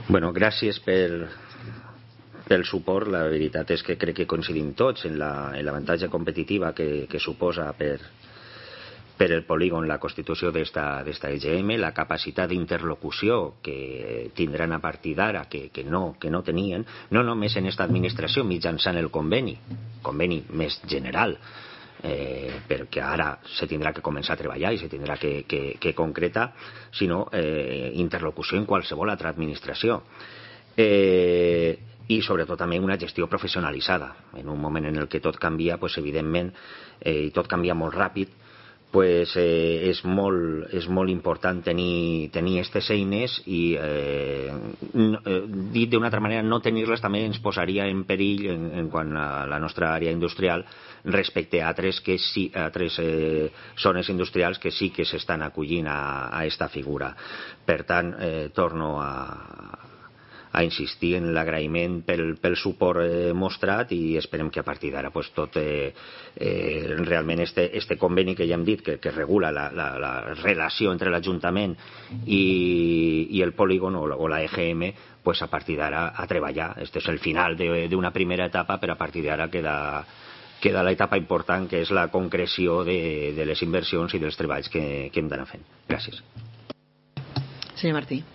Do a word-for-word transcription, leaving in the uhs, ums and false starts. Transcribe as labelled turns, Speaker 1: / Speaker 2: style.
Speaker 1: Bueno, gràcies per, pel suport. La veritat és que crec que coincidim tots en l'avantatge competitiva que, que suposa per, per el polígon la constitució d'esta E G M, la capacitat d'interlocució que tindran a partir d'ara que, que, no, que no tenien, no només en esta administració mitjançant el conveni, conveni més general, eh, perquè ara se tindrà que començar a treballar i se tindrà que, que, que concretar, sinó eh, interlocució en qualsevol altra administració. Eh, i sobretot també una gestió professionalitzada. En un moment en el que tot canvia, pues, evidentment, eh, i tot canvia molt ràpid, pues, eh, és, molt, és molt important tenir tenir aquestes eines i eh, no, eh, dit d'una altra manera, no tenir-les també ens posaria en perill en, en quant a la nostra àrea industrial respecte a altres, que sí, a altres eh, zones industrials que sí que s'estan acollint a, a esta figura. Per tant, eh, torno a a insistir en l'agraïment pel, pel suport eh, mostrat i esperem que a partir d'ara pues, tot eh, eh, realment este, este conveni que ja hem dit que, que regula la, la, la relació entre l'Ajuntament i, i el polígon o la, o la E G M, pues, a partir d'ara a treballar. Este és el final d'una primera etapa, però a partir d'ara queda, queda l'etapa important, que és la concreció de, de les inversions i dels treballs que, que hem d'anar fent. Gràcies.
Speaker 2: Senyor Martí.